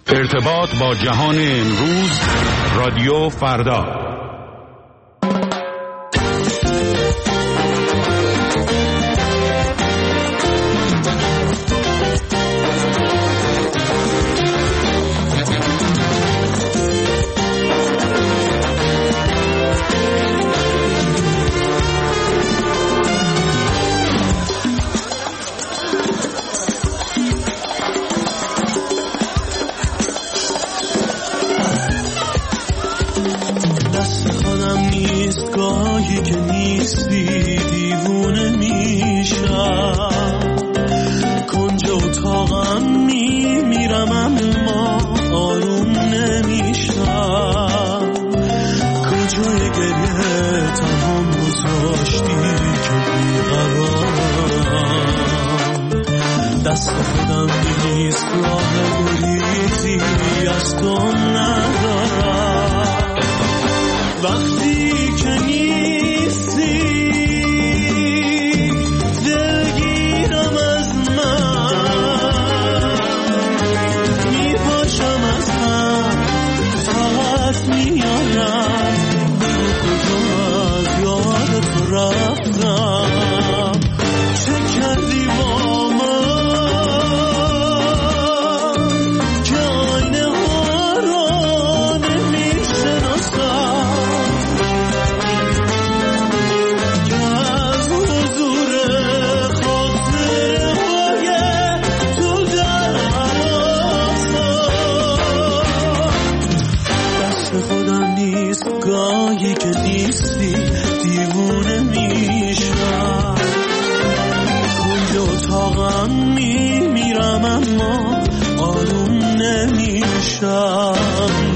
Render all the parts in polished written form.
ارتباط با جهان امروز، رادیو فردا. دست خودم نیست راه گریزی از تو ندارم وقتی که نیستی دلگیرم از من میپاشم از هم فقط میارم بگو کجا از یاد تو رفتم چه کردی با گاهی که نیستی دیوونه میشم کل اتاقم میمیرم اما آروم نمیشم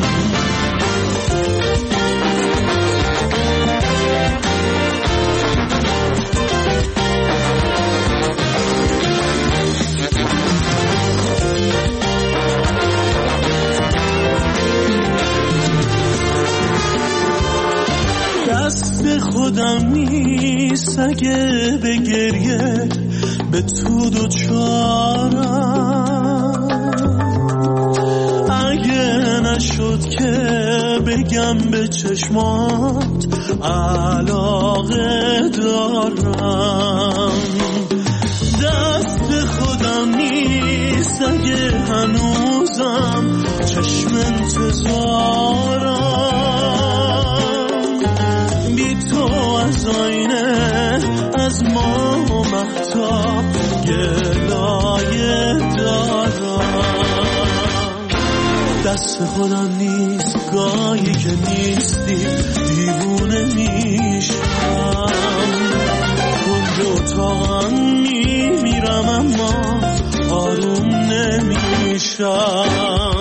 دست خودم نیست اگه به گریه به تو دوچارم اگه نشد که بگم به چشمات علاقه دارم دست خودم نیست اگه هنوزم چشم انتظارم تو از آینه از ما و مهتاب گلایه دارم دست خودم نیست گاهی که نیستی دیوونه میشم کل اتاقم میمیرم اما آروم نمیشم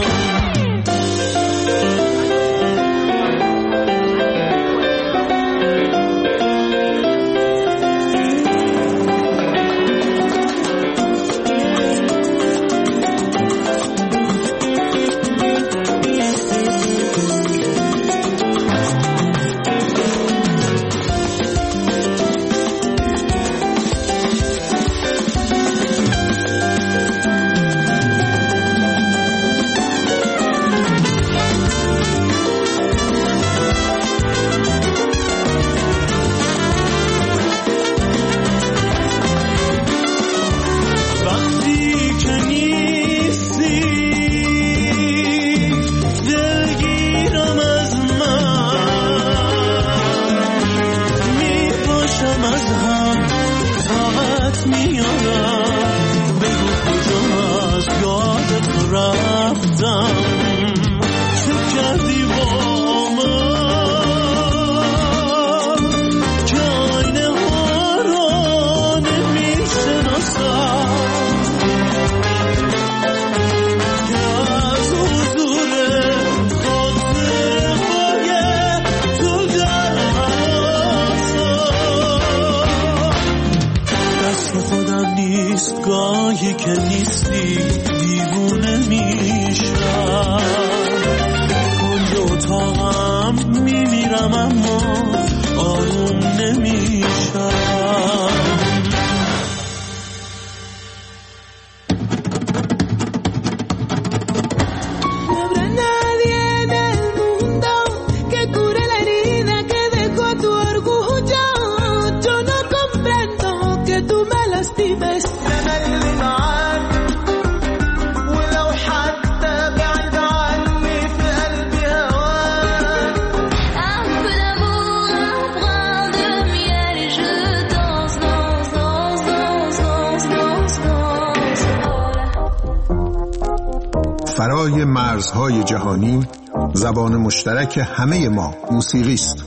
فرای مرزهای جهانی زبان مشترک همه ما موسیقی است.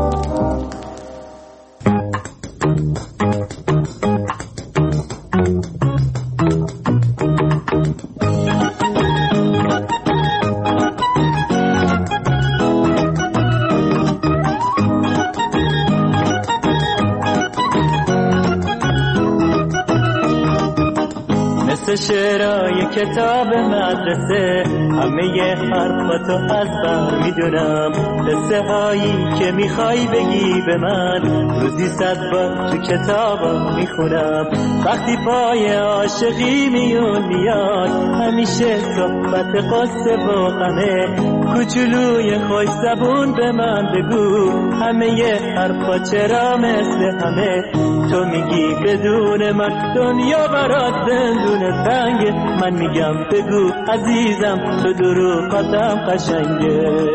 شعرهای کتاب مدرسه همه حرفاتو از بر میدونم، قصه هایی که میخوای بگی به من روزی 100 بار تو کتابا میخونم. وقتی پای عاشقی میاد همیشه صحبت قصه و غمه، کوچولوی خوش زبون به من بگو همه حرفا چرا مثل همه. تو میگی بدون من دنیا برات زندون تنگه، من میگم بگو عزیزم تو دروغاتم قشنگه.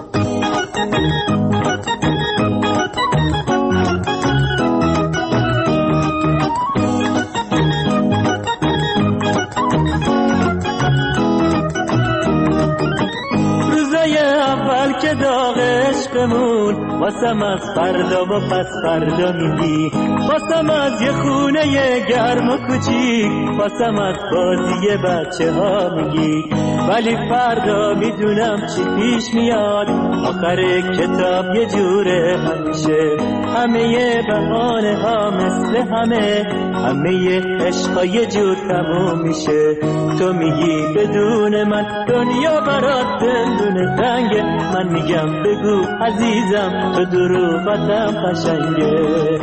روزای اول که داغ عشقمون واسم از فردا و پس فردا میگی، واسم از یه خونه گرم و کوچیک، واسم از بازی بچه ها میگی. ولی فردا میدونم چی پیش میاد، آخر کتاب یه جوره همیشه، همه بهانه ها مثل همه عشقا یه جور تموم میشه. تو میگی بدون من دنیا برات زندون تنگه، من میگم بگو عزیزم تو دروغاتم قشنگه.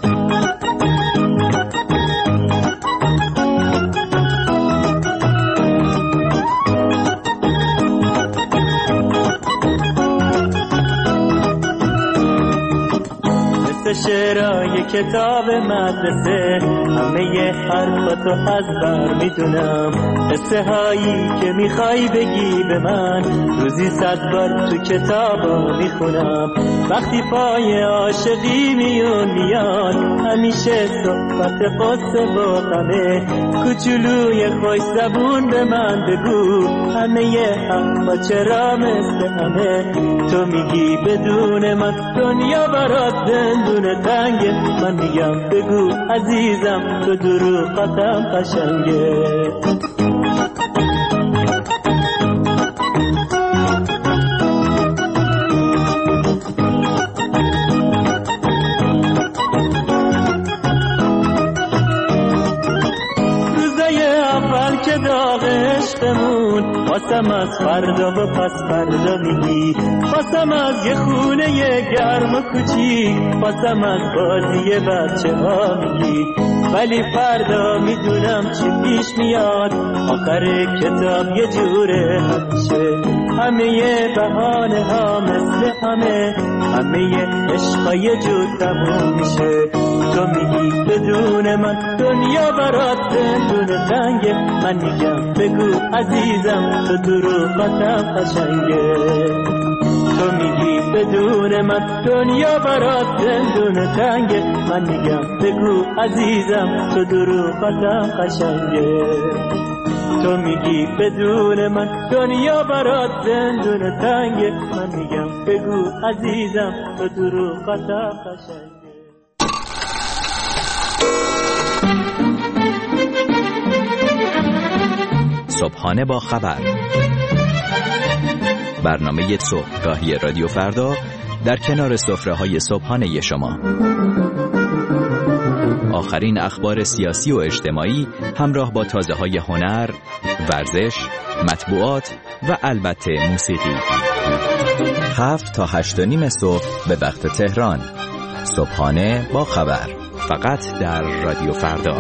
شعرهای کتاب مدرسه همه حرفاتو از بر میدونم، قصه هایی که میخوای بگی به من روزی 100 بار تو کتابا میخونم. وقتی پای عاشقی میاد همیشه صحبت قصه و غمه، کوچولوی خوش زبون به من بگو همه حرفا چرا مثل همه. تو میگی بدون من دنیا برات زندون تنگه، من میگم بگو عزیزم تو دروغاتم قشنگه. واسم از فردا و پس فردا میگی، واسم از یه خونه گرم و کوچیک، واسم از بازی بچه ها میگی. ولی فردا میدونم چی پیش میاد، آخر کتاب یه جوره همیشه، همه بهانه ها مثل همه عشقا یه جور تموم میشه. تو میگی بدون من دنیا برات زندون تنگه، من میگم بگو عزیزم تو دروغاتم قشنگه. تو میگی بدون من دنیا برات زندون تنگه، من میگم بگو عزیزم تو دروغاتم قشنگه. تو میگی بدون من دنیا برات زندون تنگه، من میگم بگو عزیزم تو دروغاتم قشنگه. صبحانه با خبر، برنامه صبحگاهی رادیو فردا در کنار سفره‌های صبحانه شما. آخرین اخبار سیاسی و اجتماعی همراه با تازه‌های هنر، ورزش، مطبوعات و البته موسیقی. 7 تا 8:30 صبح به وقت تهران. صبحانه با خبر، فقط در رادیو فردا.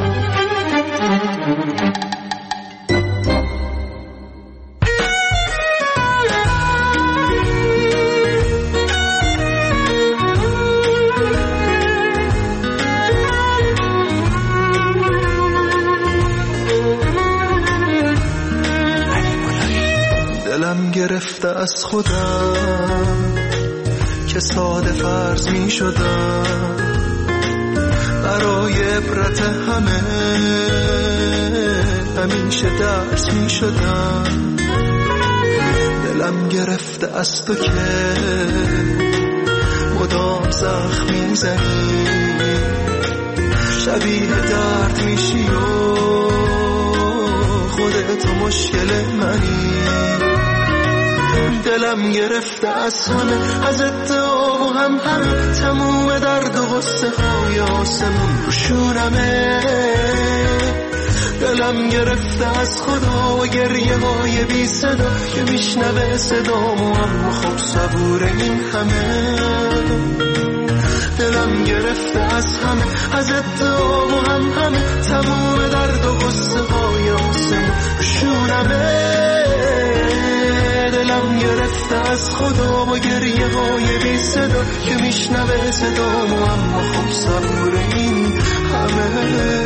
دلم گرفته از خودم که ساده فرض می شدم، برای عبرت همه همیشه درس می شدم. دلم گرفته از تو که مدام زخم میزنی، شبیه درد میشی و خودت مشکل منی. دلم گرفته از همه، از ادعا و همه، تموم درد و غصه های آسمون رو شونمه. دلم گرفته از خدا و گریه های بی صدا که میشنوه صدامو، اما خب صبور این همه. دلم گرفته از همه، از ادعا و همه، تموم درد و غصه های آسمون رو شونمه. دلم گرفته از خدا و گریه های بی صدا که میشنوه صدامو، اما خب صبور این همه.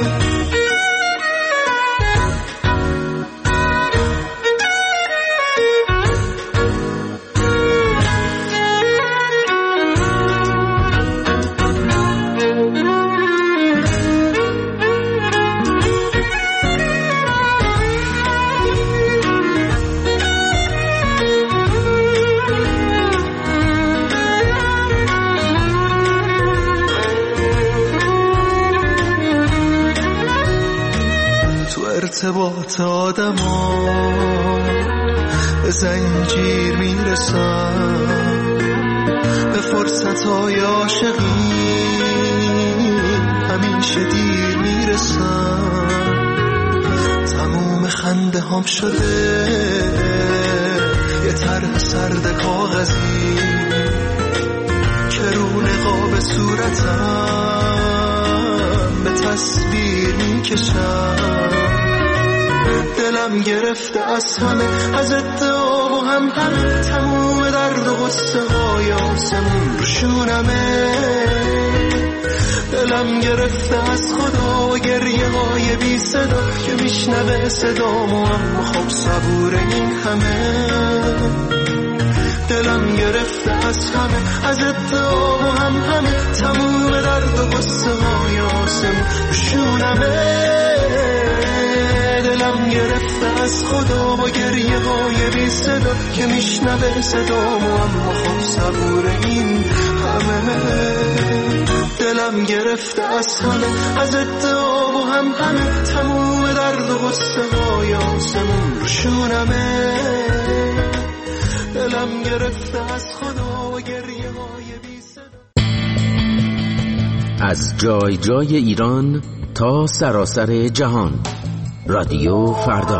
ارتباط آدم ها به زنجیر میرسن، به فرصت های عاشقی همیشه دیر میرسن. تموم خنده هم شده یه طرح سرد کاغذی که رو نقاب صورتم به تصویر میکشن. دلم گرفته از همه، از ادعا و همه، تموم درد و غصه های آسمون رو شونمه. دلم گرفته از خدا و گریه های بی صدا که میشنوه صدامو، اما خب صبور این همه. دلم گرفته از همه، از ادعا و همه، تموم درد و غصه های آسمون رو شونمه. دلم گرفته از خدا و گریه های بی صدا که میشنوه صدامو، اما خب صبور این همه. دلم گرفته از همه، از ادعا و همه، تموم درد و غصه های آسمون رو شونمه. دلم گرفته از خدا و گریه های بی صدا. از جای جای ایران تا سراسر جهان، رادیو فردا.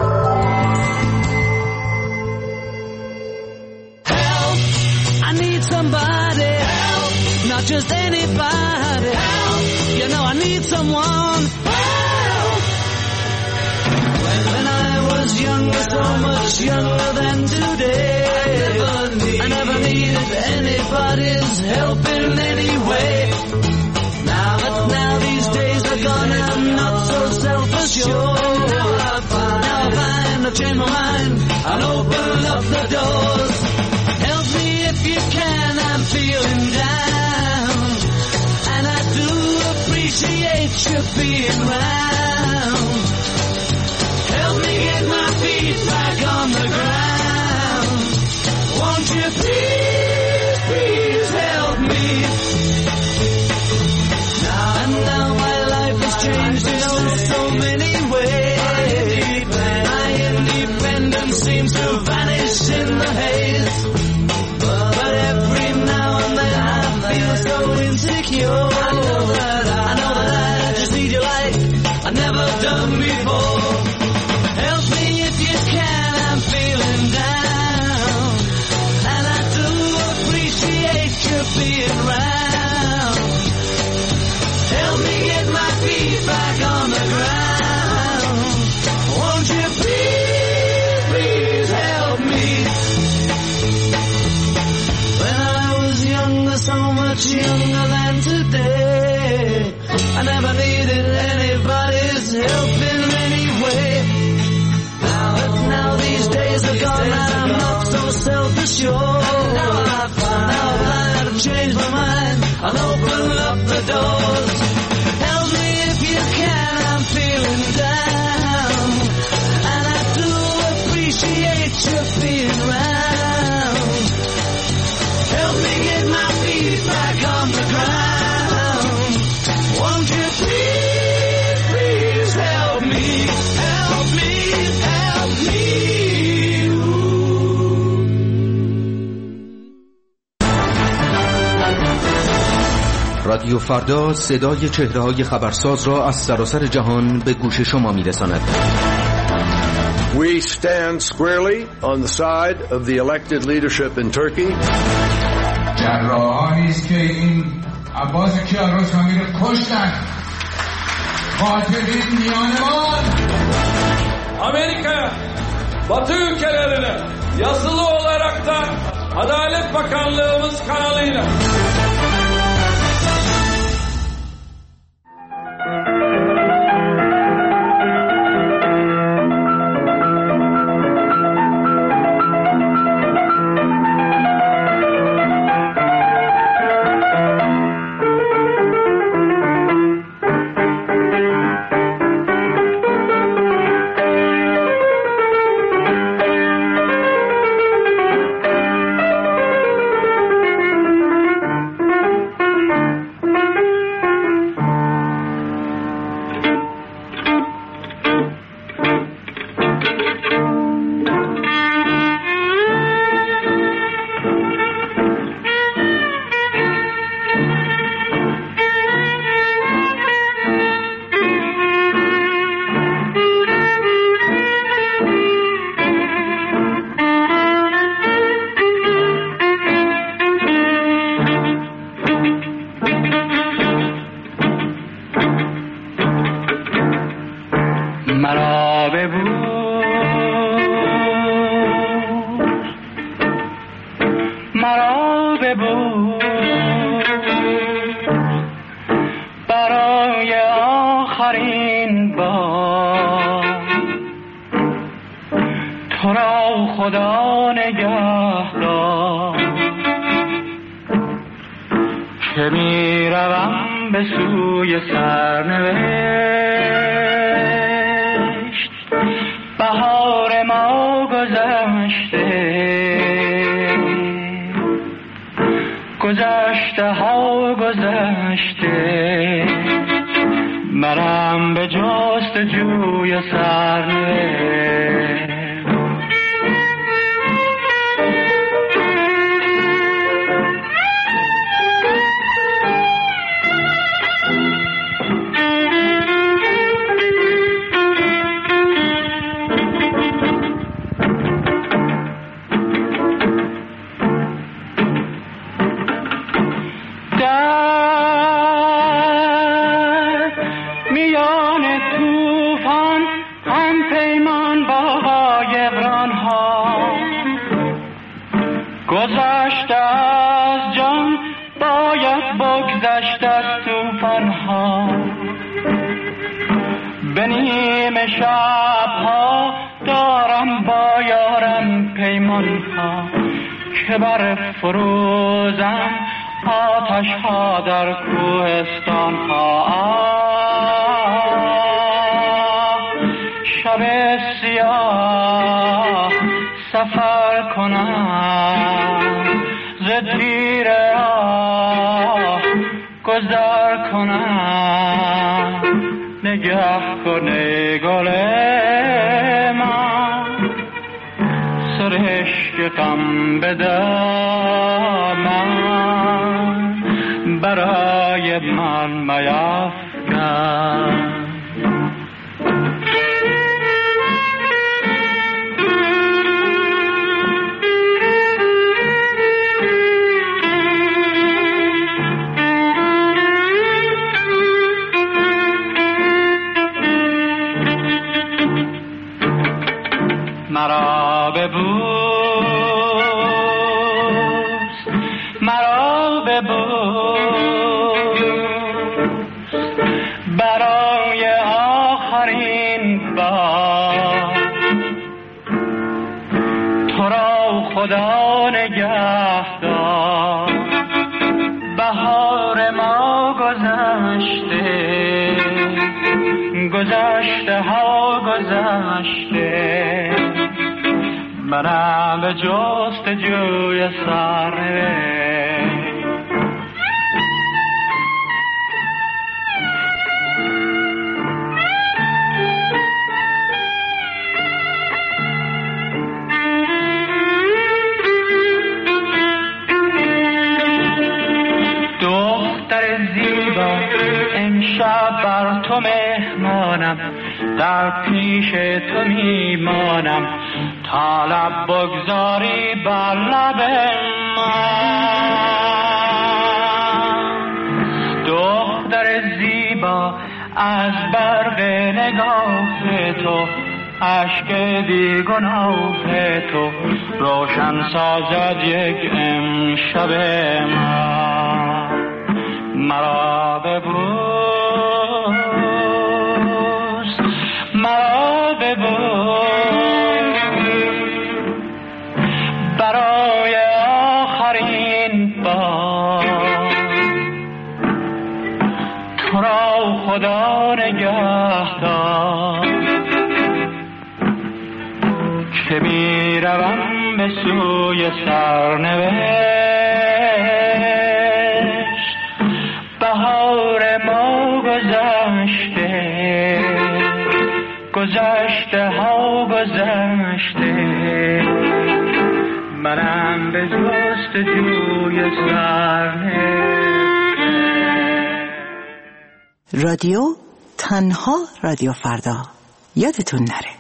Help, I need somebody. Help, not just anybody. Help, you know I need someone. Help. When I was younger, so much younger than today, I never needed anybody's help in any way. Now these days are gone, I'm not so self-assured. Now I find I've changed my mind, I'll open up the doors. Help me if you can, I'm feeling down, and I do appreciate you being round. Help me get my feet back on the ground. Won't you please, please help me? Now my life has changed in so many ways. My independence seems to vanish in the haze. But every now and then I feel so insecure. I know that I just need you like I've never done before. Help me if you can, I'm feeling down, and I do appreciate you being round. Help me get my feet back on the ground. Won't you please, please help me? When I was younger, so much younger than today, I never needed anybody's help in any way. Now these days are gone and I'm not so self-assured. Now I've changed my mind, I'll open up the doors. Help me if you can, I'm feeling down, and I do appreciate you being رادیو فردا صدای چهره‌های خبرساز را از سراسر جهان به گوش شما می‌رساند. We stand squarely on the side of the elected leadership in Turkey. جراحانی است که این عباس کیارستمی رو کشتن. قاتلین میانمان. Amerika, Batı ülkelerine yazılı olaraktan Adalet Bakanlığımız kanalıyla برای آخرین بار تو را خدا نگهدار که می روم به سوی سرنوشت. بهار ما گذشته، گذشته ها گذشته، منم به جستجوی سرنوشت. گذشته از جان باید بگذشت از توفان‌ها، به نیمه شب‌ها دارم با یارم پیمان‌ها که بر فروزم آتش‌ها در کوهستان‌ها. شب سیاه سفر کنم، ز تیر راه گذر کنم، نگه کنه گل من سرشک غم به دامن برای من میفکن. مرا ببوس، مرا ببوس، برای آخرین بار تو را خدا نگهدار. بهار ما گذشته، گذشته ها گذشته، منم به جستجوی سرنوشت. دختر میمانم در پیش تو میمانم تا لب بگذاری بر لب من دختر زیبا از برق نگاه تو عشق بیگناه تو روشن سازد یک امشب مرا ببوس مرا ببوس برای آخرین بار تو را خدا نگهدار که می روم به سوی سرنوشت بهار ما گذشته گذشته ها گذشته منم به جستجوی سرنوشت. رادیو تنها رادیو فردا یادتون نره.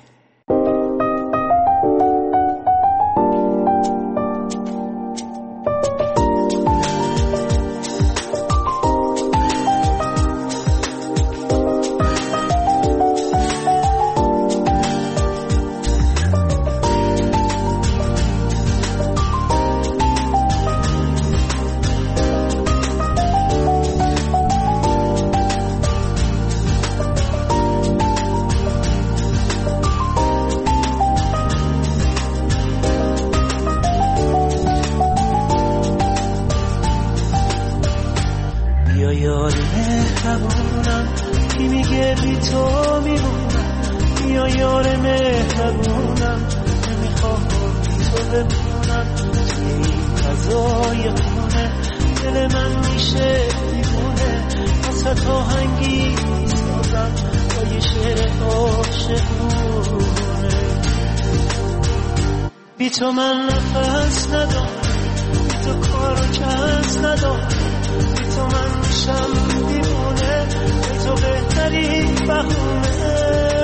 بی تو من نفس ندارم، بی تو کار و کس ندارم، بی تو من میشم دیوونه، بی تو بهترین بهونه.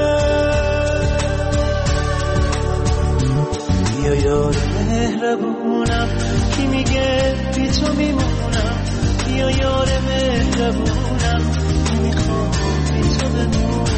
بیا یار مهربونم کی میگه بی تو میمونم، بیا یار مهربونم کی میخوام بی تو بمونم.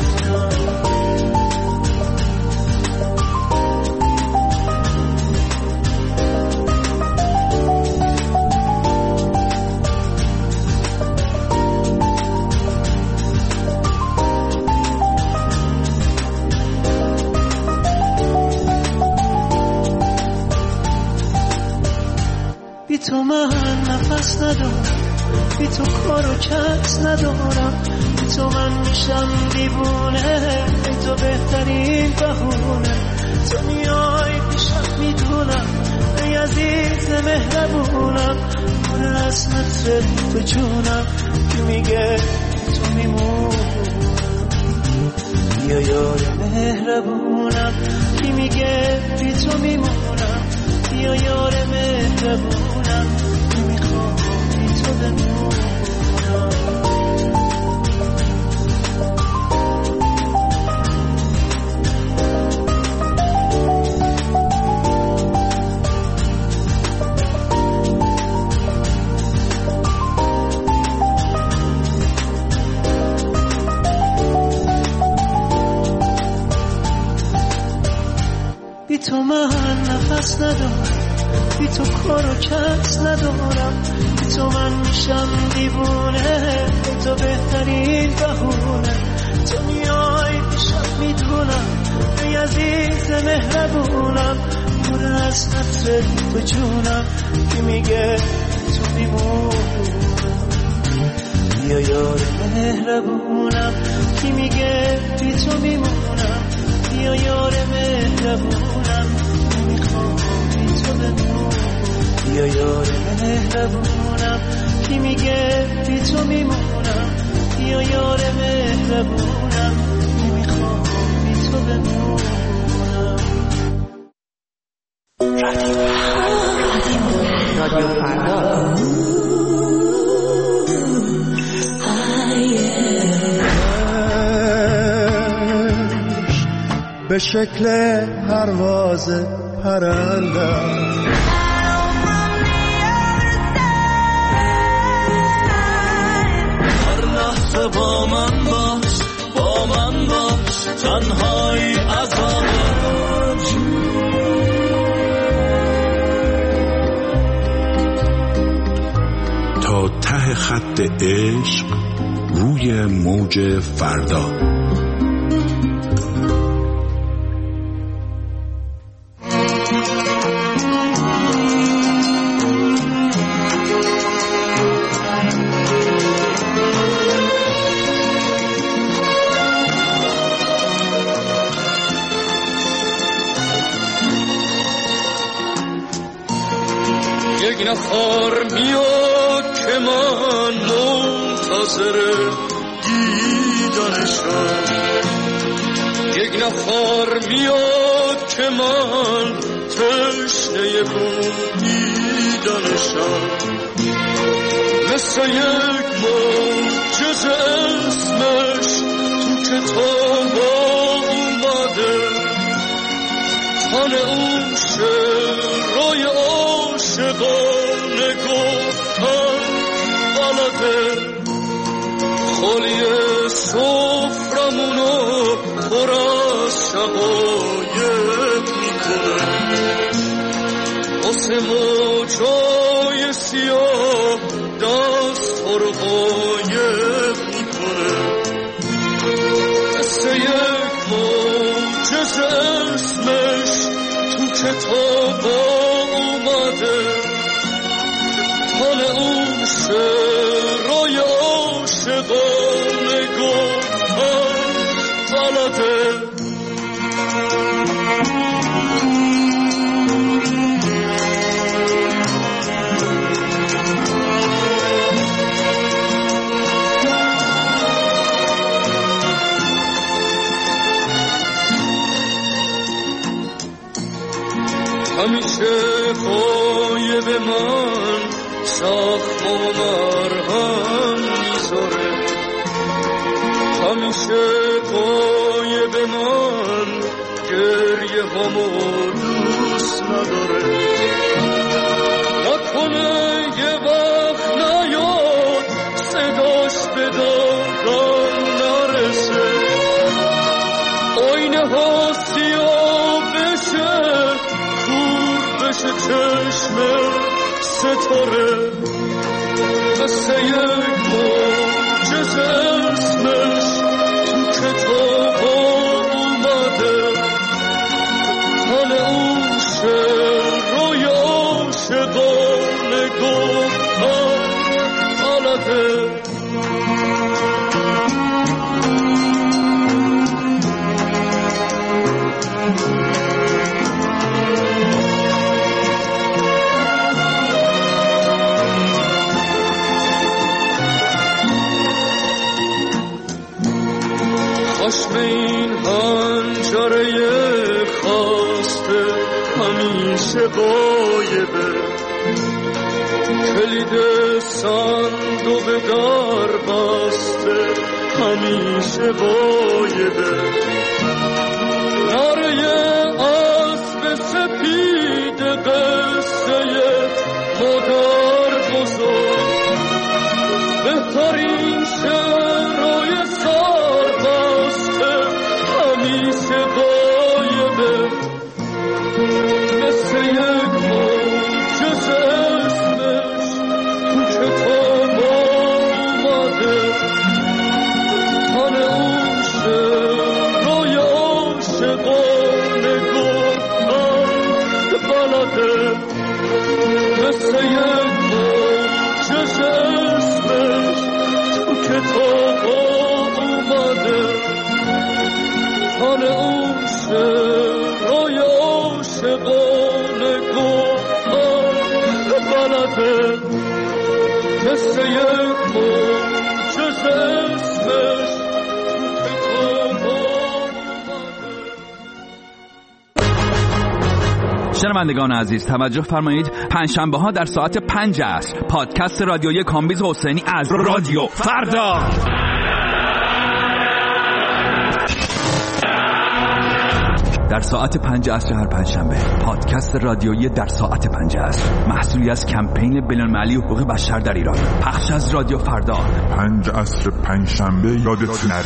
بی تو من نفس ندارم، بی تو کار و کس ندارم، بی تو من میشم دیوونه، بی تو بهترین بهونه. تو میای پیشم میدونم ای عزیز مهربونم، پر از نفرت تو جونم که میگه تو میمونم. بیا یار مهربونم کی میگه بی تو میمونم، بیا یار مهربونم نمیخوام بی تو بمونم. بی تو من نفس ندارم، بی تو کار و کس ندارم، بی تو من میشم دیوونه، بی تو بهترین بهونه. تو میای پیشم میدونم ای عزیز مهربونم، پر از نفرت تو جونم که میگه تو میمونم. بیا یار مهربونم کی میگه بی تو میمونم، بیا یار مهربونم نمیخوام بی تو بمونم. بیا یار مهربونم کی میگه بی تو میمونم، بیا یار مهربونم نمیخوام بی تو بمونم. رادیو فردا. به شکل پرواز پرندم. هر لحظه با من باش، با من باش، تنهایی عذابم. تا ته خط عشق روی موج فردا. یک نفر میاد که من منتظر دیدنشم، یک نفر میاد که من تشنه بودیدنشم، مثل یک معجزه اسمش تو کتاب اومده، تن اون شعرهای عاشقانه گفتن بلده، خالی سفرمونو پر از شقایق میکنه، واسه موجای سیاه دست رو قایق میکنه، مثل یک معجزه اسمش تو کتاب اومده، حال اون شعرهای عاشقانه گفتن بلده. همیشه غایب من زخم و مرهم میذاره، همیشه غایب من گریه همو دوست نداره، نکنه یه وقت نیاد صداش به دادم نرسه، آینه ها سیاه بشه بشه چشم ستاره، مثل یک معجزه اسمش تو کتاب اومده، حال اون شعرهای عاشقانه گفتن بلده. خشم این حنجره خاسته همیشه غایبه، کلید صندوق در بسته همیشه غایبه، نره اسب سپید قصه مادر بزرگ، بهترین شعرهای سربسته همیشه غایبه، مثل یک معجزه اسمش تو کتاب اومده، حال اون شعرهای عاشقانه گفتن بلده، مثل یک معجزه اسمش تو کتاب اومده، حال اون شعرهای عاشقانه گفتن بلده، مثل یک معجزه اسمش تو کتاب اومده. شنوندگان عزیز توجه فرمایید، پنجشنبه ها در ساعت 5 عصر پادکست رادیویی کامبیز حسینی از رادیو فردا. در ساعت 5 عصر هر پنجشنبه. پادکست رادیویی در ساعت 5 عصر، محصولی از کمپین بین‌المللی حقوق بشر در ایران. پخش از رادیو فردا. 5 عصر پنجشنبه یادت نره.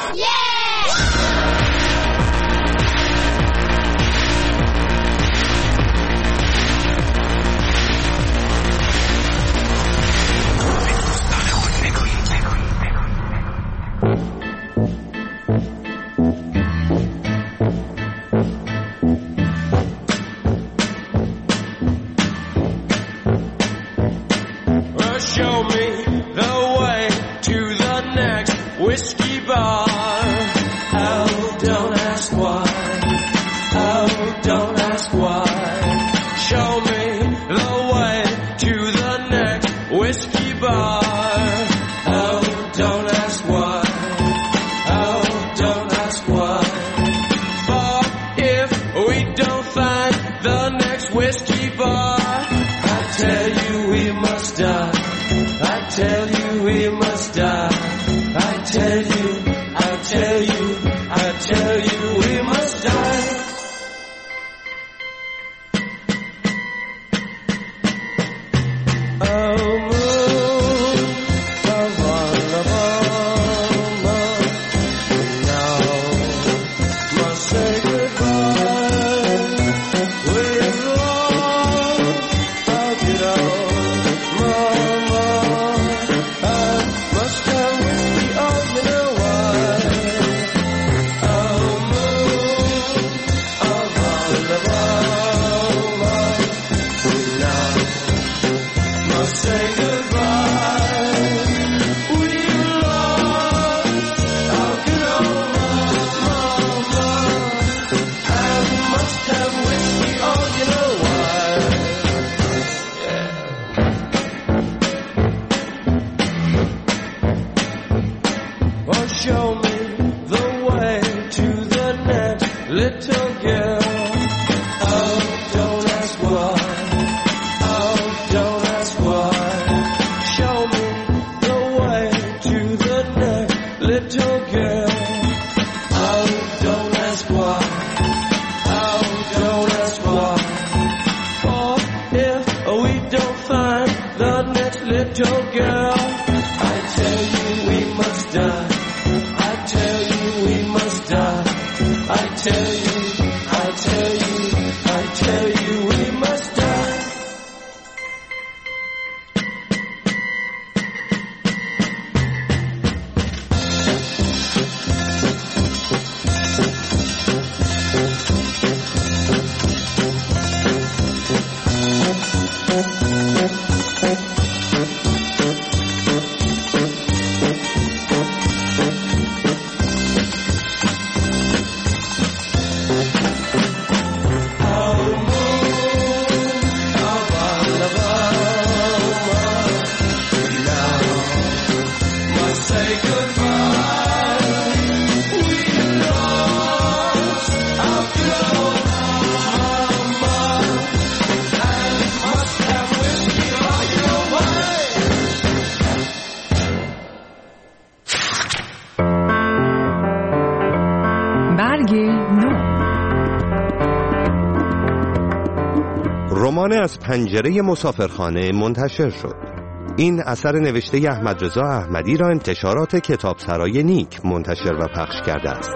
رمان از پنجره مسافرخانه منتشر شد. این اثر نوشته احمدرضا احمدی را انتشارات کتابسرای نیک منتشر و پخش کرده است.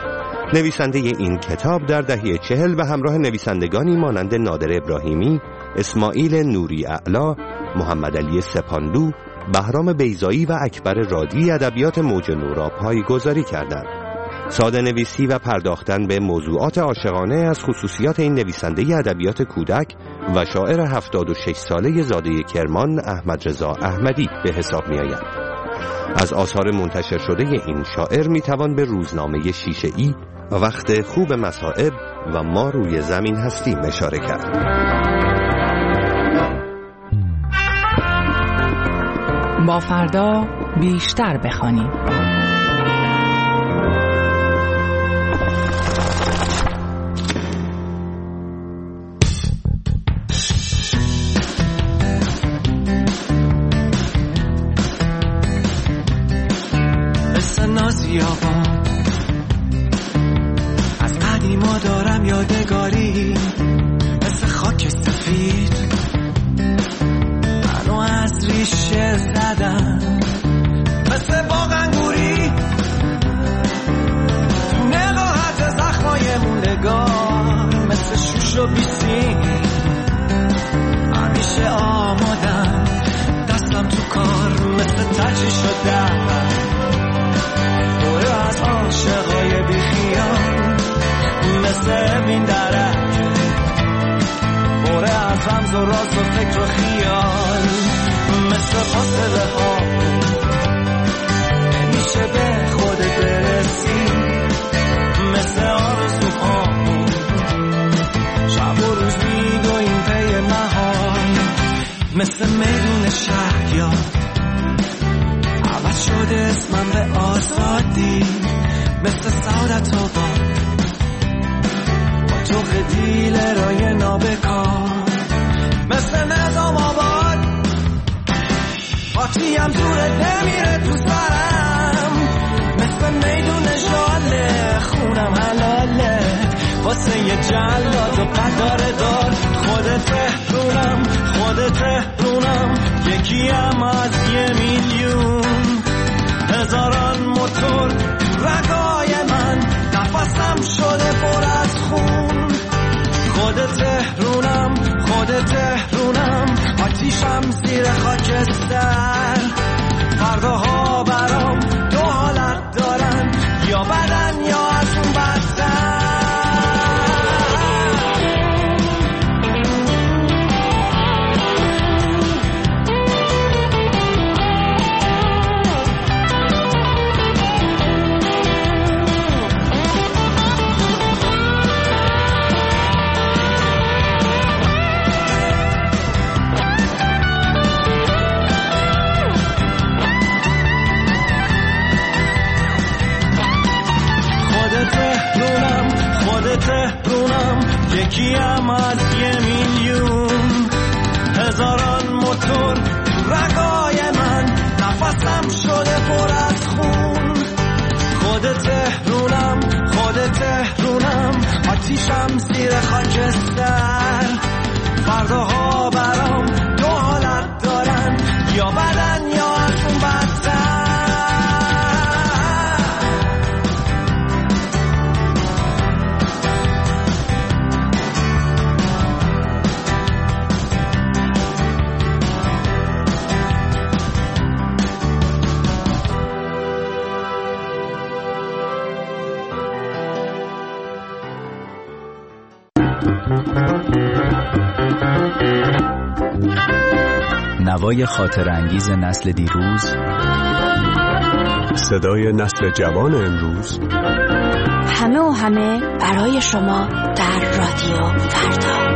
نویسنده این کتاب در دهه 40 به همراه نویسندگانی مانند نادر ابراهیمی، اسماعیل نوری اعلی، محمد علی سپانلو، بهرام بیضایی و اکبر رادی ادبیات موج نو را پایه‌گذاری کردند. ساده نویسی و پرداختن به موضوعات عاشقانه از خصوصیات این نویسنده ادبیات کودک و شاعر 76 ساله زاده کرمان احمدرضا احمدی به حساب می آید. از آثار منتشر شده این شاعر می توان به روزنامه شیشه‌ای، وقت خوب مصائب و ما روی زمین هستیم اشاره کرد. با فردا بیشتر بخوانیم. نازی آقا از قدیما دارم روزگاری مثل خاک سفید منو از ریشه زدن، مثل باغ انگوری تو نقاهت زخمای موندگار، مثل شوش و بیسی همیشه آمادم، دستم تو کار مثل تجری شدم، دوره از عاشقای بیخیال مثل بین درک، دوره از رمز و راز و فکر و خیال، مثل فاصله ها نمیشه به خودت برسی، مثل آرزوها شب و روز میدویم پی مهار، مثل میدون شهریار عوض شده اسمم به آزادی، مثل سعادت آباد با تو دیل رای نابکار، مثل نظام آباد آتیم دورت نمیره تو سرم، مثل میدون ژاله خونم حلاله واسه یه جلاد و قدار دار، خودت تهرونم خودت تهرونم، یکیم از 1,000,000 هزاران موتور رگای من، نفسم شده پر از خون، خودت تهرونم خودت تهرونم، آتیشم زیر خاکستر، فرداها برام دو حالت دارن، یا بدن یا از اون بدتر. تهرونم یکیم از 1,000,000 هزاران موتور رگای من، نفسم شده پر از خون، خودت تهرونم خودت تهرونم، آتیشم زیر خاکستر، فرداها برام دو حالت دارن، یا بدن یا از اون بدتر. نوای خاطر انگیز نسل دیروز، صدای نسل جوان امروز، همه و همه برای شما در رادیو فردا.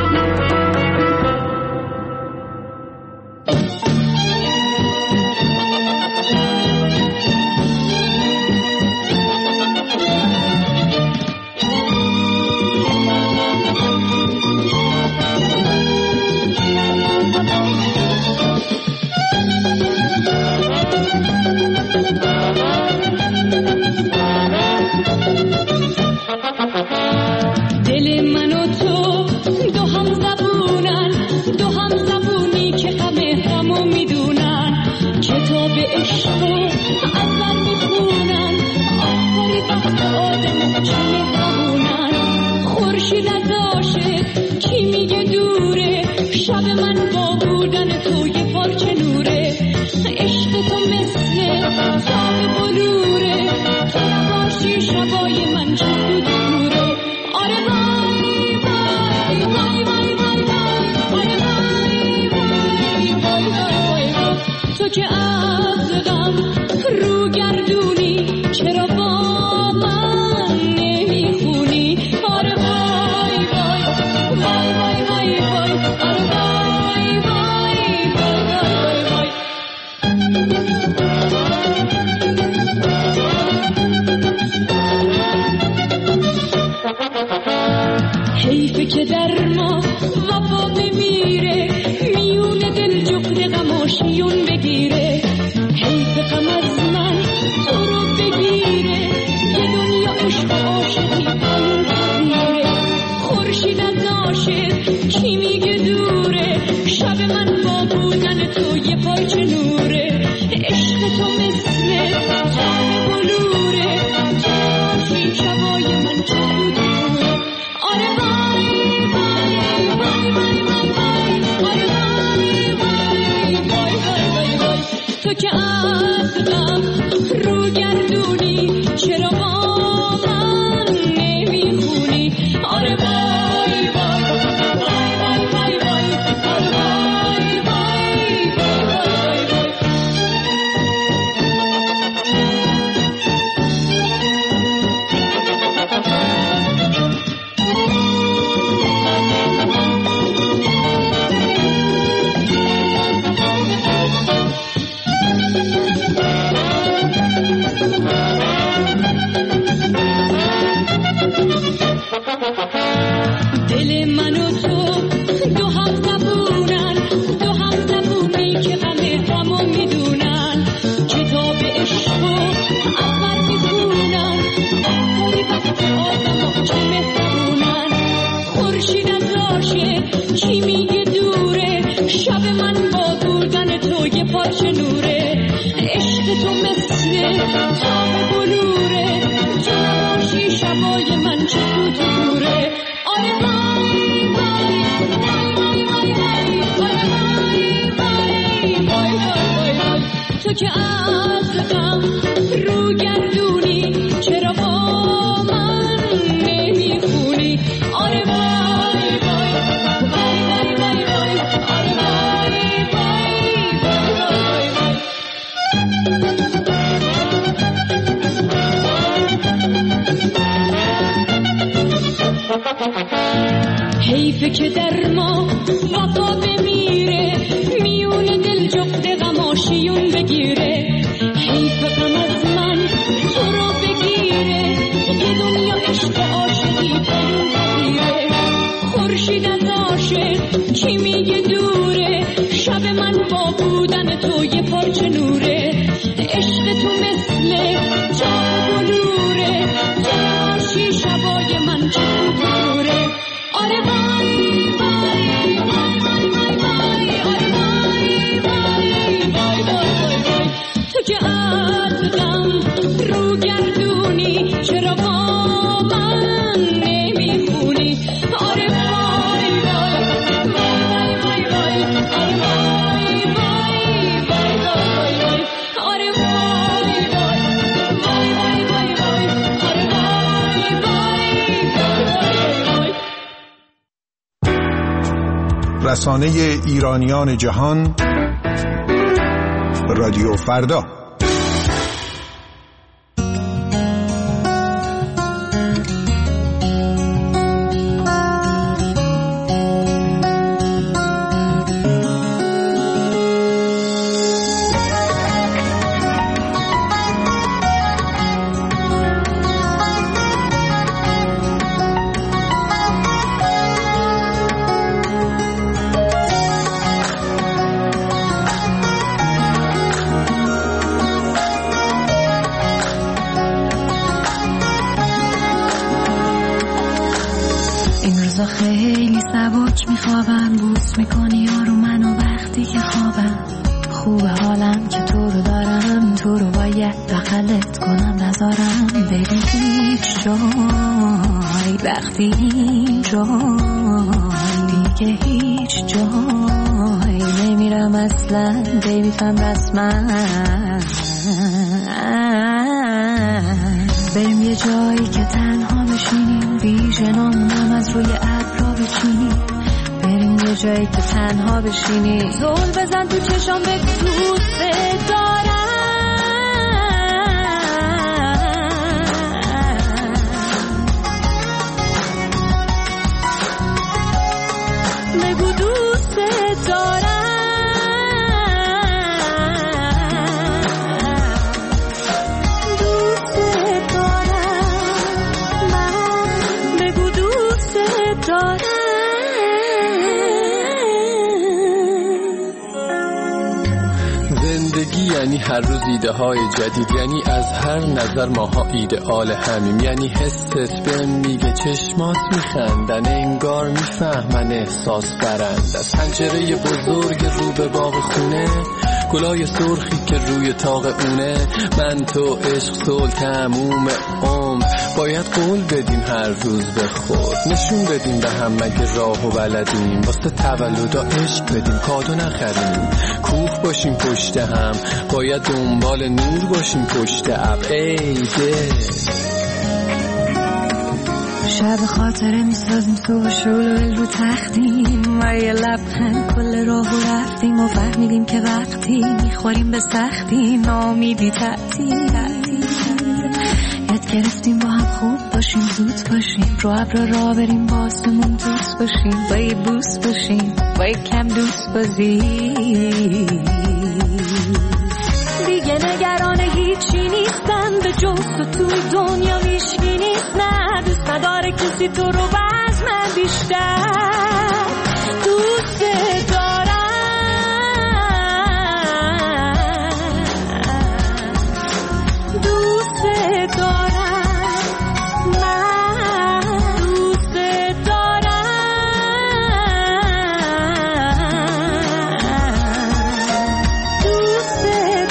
حیفه که در ما وفا بمیره، میونه دل جغد غماشیون بگیره، پارچه نوره، عشق تو مثل تاب بلوره، تو باشی شبای من چه سوزوره. آره وای وای وای وای وای وای، آره وای وای وای وای وای، تو که از غم رو گردونی چرا با من نمیخونی. آره وای وای وای وای وای وای، آره وای وای وای وای وای. دل من و تو دو هم زبونن، دو هم زبونی که غمو میدونن، کتاب عشق و اول میخونن، گاهی وقت آدم چه مهربونن. خورشید از لاشه چی میگه دوره، شب من با بودن تو یه پارچه نوره، عشق تو مثل تاب بلوره، تو نباشی شبای من چه سوزوره. آره وای وای وای وای وای، آره وای وای وای وای وای، تو که از غم رو گردونی چرا با من نمیخونی. آره وای وای وای وای وای وای، آره وای وای وای وای وای. حیفه که در ما وفا بمیره، میون دل جفت غماشیون بگیره، حیف غم از من تو رو بگیره، یه دنیا عشق عاشقی پیون بگیره. خورشید از عاشق چی میگه دوره، شب من با بودن تو یه پارچه نوره، عشق تو مثل تاب بلوره، تو نباشی شبای من چه سوزوره. آره وای وای وای وای وای وای، آره وای وای وای وای وای، تو که از غم رو گردونی چرا با من نمیخونی. آره وای وای وای وای وای، آره وای وای وای وای وای، آره وای وای وای وای وای، آره وای وای وای وای. رسانه ایرانیان جهان، رادیو فردا. خیلی سبک میخوابم، بوس میکنی یارو منو وقتی که خوابم. خوبه حالم که تو رو دارم، تو رو باید بغلت کنم نذارم. بیبی هیچ جای وقتی این جای دیگه هیچ جای نمیرم اصلا. بیبی فهم رسما بریم یه جایی که تنها بشینیم، ویژنامونم از روی ابرا بچینیم. بریم یه جایی که تنها بشینیم، زل بزن تو چشام بگو دوست دارم. بگو دوست دارم. زندگی یعنی هر روز ایده های جدید، یعنی از هر نظر ماها ایدئال همیم. یعنی حست بهم میگه چشمات میخندن، انگار میفهمن احساس برند. از پنجره بزرگ رو به باغ خونه گلای سرخی که روی طاق اونه. من تو عشق صلح تموم عمر، باید قول بدیم هر روز به خود، نشون بدیم به هم مگه راه و بلدیم، واسه تولد عشق بدیم کادو نخریم، کوه باشیم پشت هم، باید دنبال نور باشیم پشت اب. ای دل شب خاطره میسازیم صبح شلول رو تختیم و یه لبخند کل راه رو رفتیم و فهمیدیم که وقتی میخوریم به سختی نامیدی تعطیل. یاد گرفتیم با هم خوب باشیم زود باشیم، رو ابر را بریم با آسمون دوست باشیم، با یه بوس باشیم با یه کم دوست بازیم. دیگه نگران هیچی نیستم به جز تو توی دنیا هیچکی نیست، نه دوست نداره کسی تو رو باز من بیشتر دوست دارم. دوست دارم من دوست دارم دوست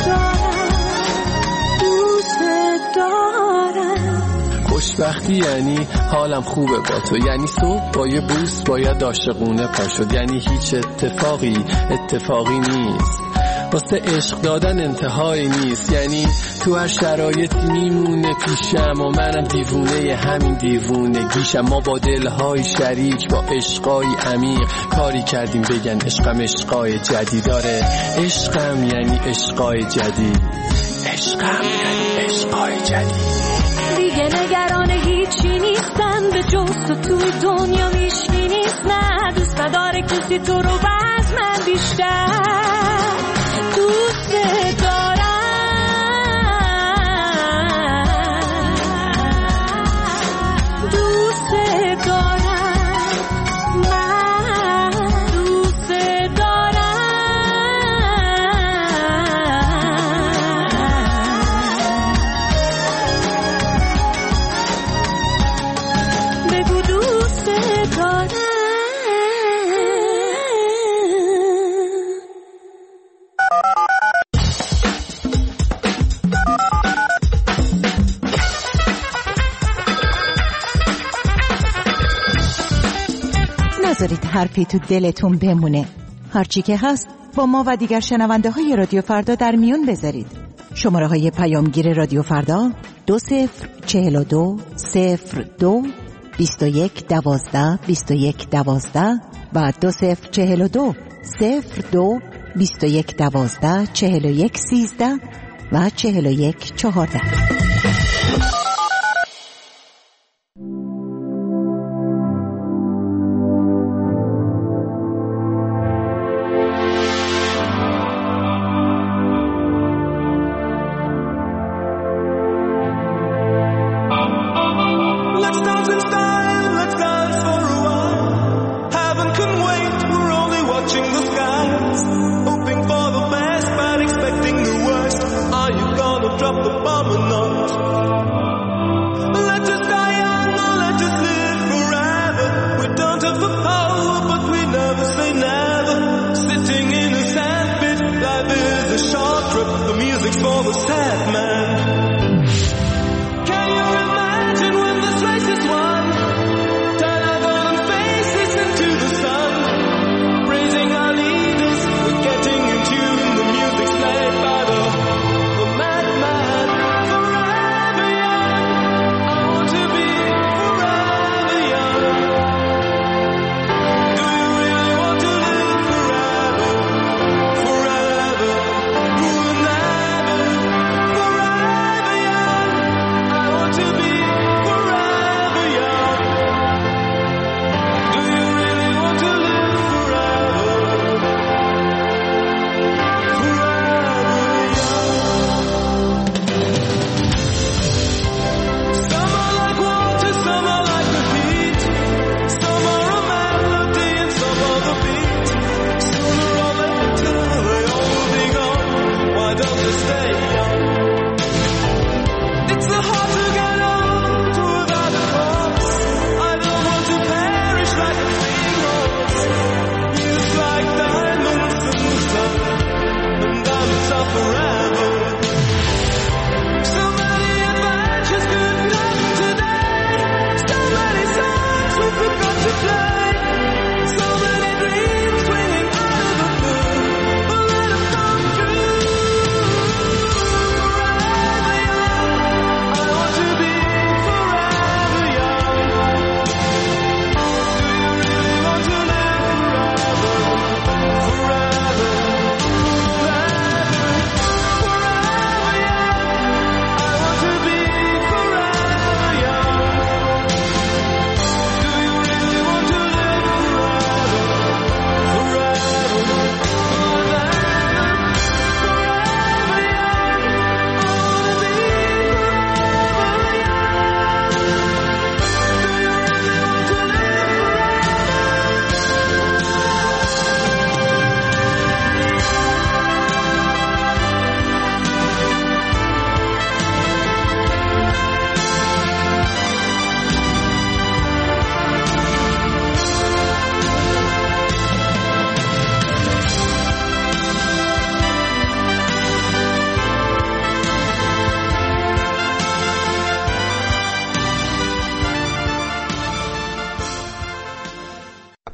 دارم. خوشبختی یعنی حالم خوبه با تو، یعنی صبح با یه بوس باید عاشقونه پا شد، یعنی هیچ اتفاقی نیست، واسه عشق دادن انتهایی نیست، یعنی تو هر شرایطی میمونه پیشم و منم دیوونه همین دیوونگیشم. ما با دلهای شریک با عشقای عمیق کاری کردیم بگن عشقم عشقای جدید داره، عشقم یعنی عشقای جدید، عشقم یعنی عشقای جدید. دیگه نگران هیچی نیستم به جز تو توی دنیا هیچکی نیست، نه دوست نداره کسی تو رو باز من بیشتر دوست دارم. دوست دارم من دوست دارم. بگو دوست دارم. نذارید حرفی تو دلتون بمونه. هرچی که هست با ما و دیگر شنونده های رادیو فردا در میون بذارید. شماره های پیامگیر رادیو فردا 2042 02 21 12 21 12 و 2042 02 21 12 41 13 و 41 14. Drop the bomb and all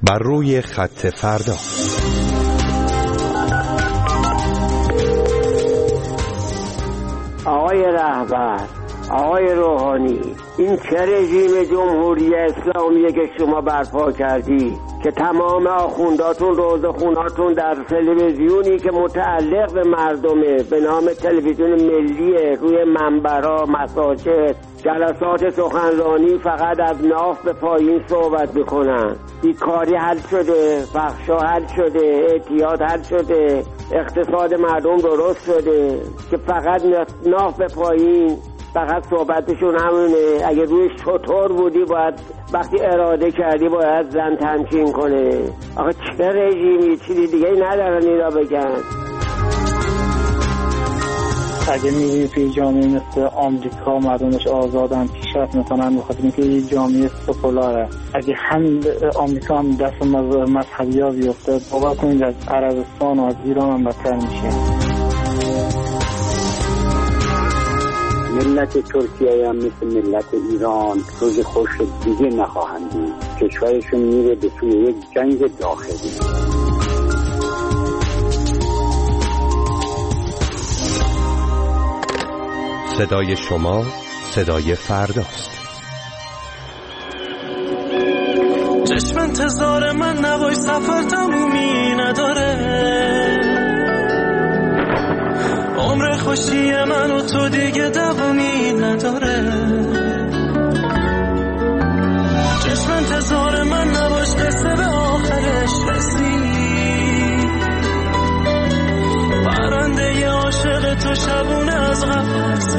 بر روی خط فردا. آقای رهبر، آقای روحانی، این چه رژیم جمهوری اسلامیه که شما برپا کردی که تمام آخونداتون روزخوناتون در تلویزیونی که متعلق به مردمه به نام تلویزیون ملیه، روی منبرها، مساجد، جلسات سخنرانی فقط از ناف به پایین صحبت میکنن. بیکاری حل شده، فحشا حل شده، اعتیاد حل شده، اقتصاد مردم درست شده که فقط ناف به پایین، فقط صحبتشون همونه. اگه روی شطور بودی باید وقتی اراده کردی باید زن تمکین کنه. آخه چه رژیمی، چیزی دیگه ندارن اینا بگن. اگه میبینی توی جامعه مثل آمریکا مردمش آزادن پیشرفت میکنن بخاطر اینکه یه جامعه سکولاره. اگه همین آمریکا هم دست مذهبی ها بیفته باور کنید از عربستان و از ایران هم بدتر میشه. ملت ترکیه هم مثل ملت ایران روز خوش دیگه نخواهند دید. کشورشون میره به سوی یک جنگ داخلی. صدای شما صدای فرداست. چشم انتظار من نباش، سفر تمومی نداره. عمر خوشی من و تو دیگه دوامی نداره. چشم انتظار من نباش، قصه به آخرش رسید. پرنده عاشق تو شبونه از قفس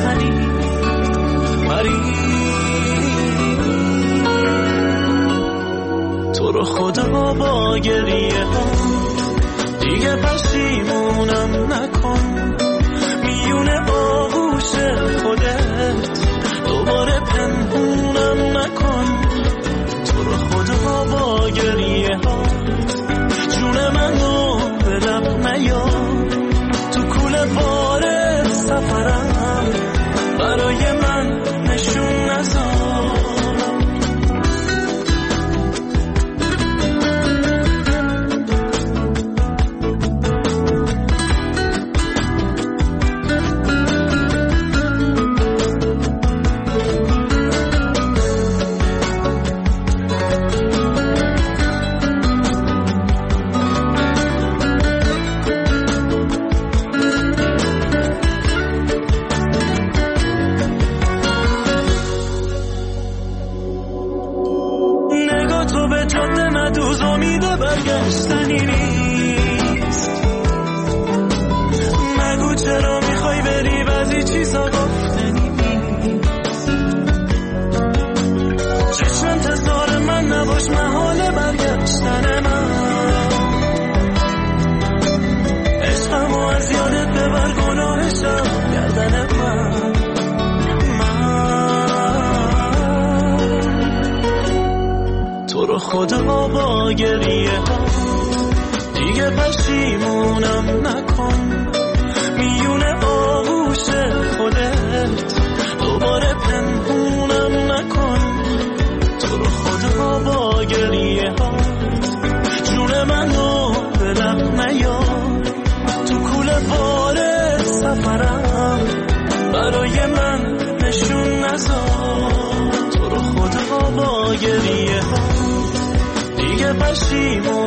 تو رو خدا با گریه ها دیگه پشیمونم نکن. میونه آغوش خودت دوباره پنهونم نکن. تو رو خدا با گریه ها جون منو به لب نیار. تو کوله بار سفرم برای من نشون نذار. خدا با گریه ها دیگه پشیمونم نکن. میونه آغوش خودت دوباره پنهونم نکن. تو رو خدا با گریه ها جون منو به لب نیار. تو کوله بار سفرم برای من نشون نذار. تو رو خدا با گریه ها دیگه پشیمونم